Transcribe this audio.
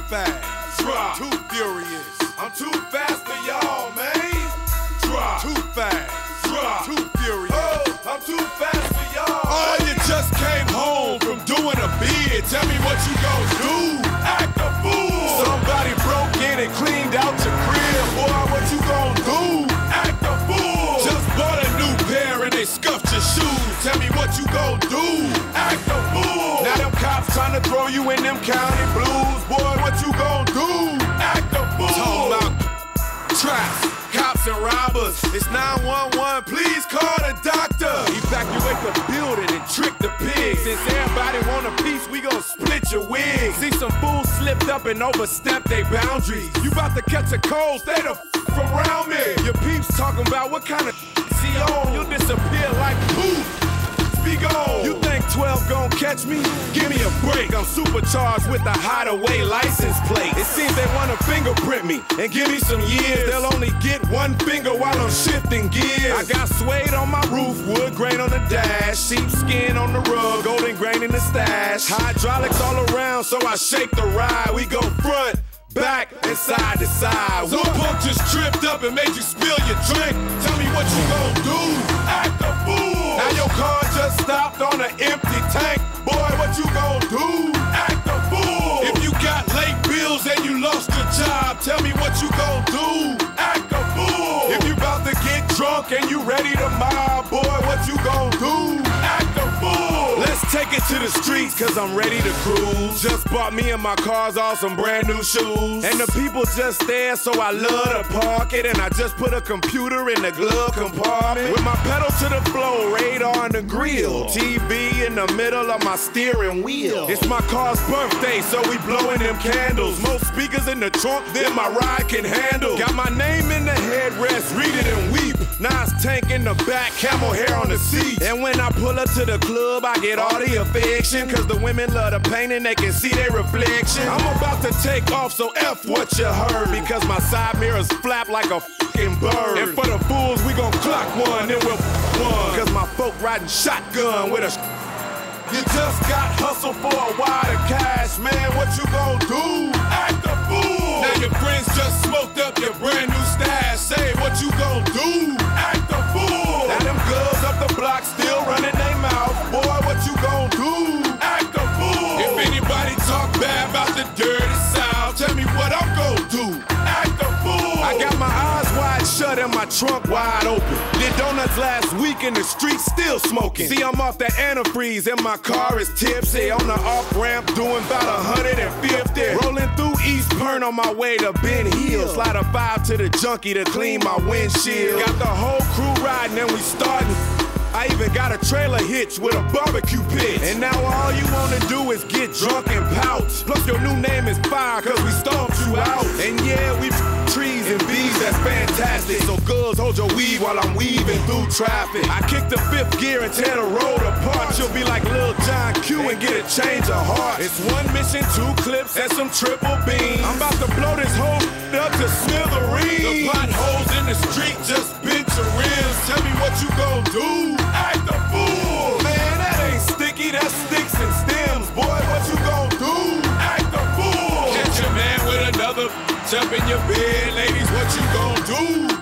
fast. Drop. Too furious. I'm too fast for y'all, man. Drop. Too fast. Drop. Too furious. Oh, I'm too fast for y'all. Oh, you just came home from doing a bid. Tell me what you gon' do. Act a fool. Somebody broke in and cleaned out your crib. Boy, what you gon' do? Act a fool. Just bought a new pair and they scuffed your shoes. Tell me what you gon' do. Act a fool. Now them cops trying to throw you in them county blues. Boy, what you gon' do? Act a fool. Talking about traps, cops and robbers. It's 911, please call the doctor. Evacuate the building and trick the pigs. Since everybody want a piece, we gon' split your wig. See some fools slipped up and overstepped their boundaries. You about to catch a cold, stay the from around me. Your peeps talking about what kind of see on. You'll disappear like poof. Speak on. You think 12 gon' catch me? Give me a break. I'm supercharged with a hideaway license plate. It seems they wanna fingerprint me and give me some years. They'll only get one finger while I'm shifting gears. I got suede on my roof, wood grain on the dash, sheepskin on the rug, golden grain in the stash. Hydraulics all around, so I shake the ride. We go front, back, and side to side. Some punk just tripped up and made you spill your drink. Tell me what you gon' do. Act a fool. Now your car just stopped on an empty tank. Boy, what you gon' do? Act a fool. If you got late bills and you lost your job, tell me what you gon' do. Act a fool. If you about to get drunk and you ready to mob, boy, what you gon' do? Act a fool. Let's take it to the streets, cause I'm ready to cruise. Just bought me and my cars all some brand new shoes. And the people just there, so I love to park it. And I just put a computer in the glove compartment. With my pedal to the floor, radar in the grill. TV in the middle of my steering wheel. It's my car's birthday, so we blowing them candles. More speakers in the trunk than my ride can handle. Got my name in the headrest, read it and weep. Nas tank in the back, camel hair on the seat. And when I pull up to the club, I get all the affection. Cause the women love the pain and they can see their reflection. I'm about to take off, so F what you heard. Because my side mirrors flap like a fucking bird. And for the fools, we gon' clock one, then we'll one. Cause my folk riding shotgun with a You just got hustle for a wad of cash, man, what you gon' do? Act a fool. Now your friends just smoked up your brand new stash. Say what you gon' do? Act a fool. Now them girls up the block still running their mouth. Boy, what you gon' do? Act a fool. If anybody talk bad about the dirty South, tell me what I'm gon' do. Act a fool. I got my eyes wide shut and my trunk wide open. Did donuts last week in the street, still smoking. See, I'm off that antifreeze and my car is tipsy. On the off-ramp, doing about 150. Rolling through East Pern on my way to Ben Hill. Slide a 5 to the junkie to clean my windshield. Got the whole crew riding and we starting. I even got a trailer hitch with a barbecue pit. And now all you wanna do is get drunk and pout. Plus your new name is Fire, cause we stomped you out. And yeah, we trees and bees, that's fantastic. So girls, hold your weed while I'm weaving through traffic. I kick the 5th gear and tear the road apart. You'll be like Lil John Q and get a change of heart. It's 1 mission, 2 clips, and some triple beams. I'm about to blow this whole up to smithereens. The potholes in the street just bent your rims. Tell me what you gon' do. Act a fool. Man, that ain't sticky, that's sticks and stems. Boy, what you gon' do? Act a fool. Catch a man with another, jump in your bed, ladies, what you gon' do?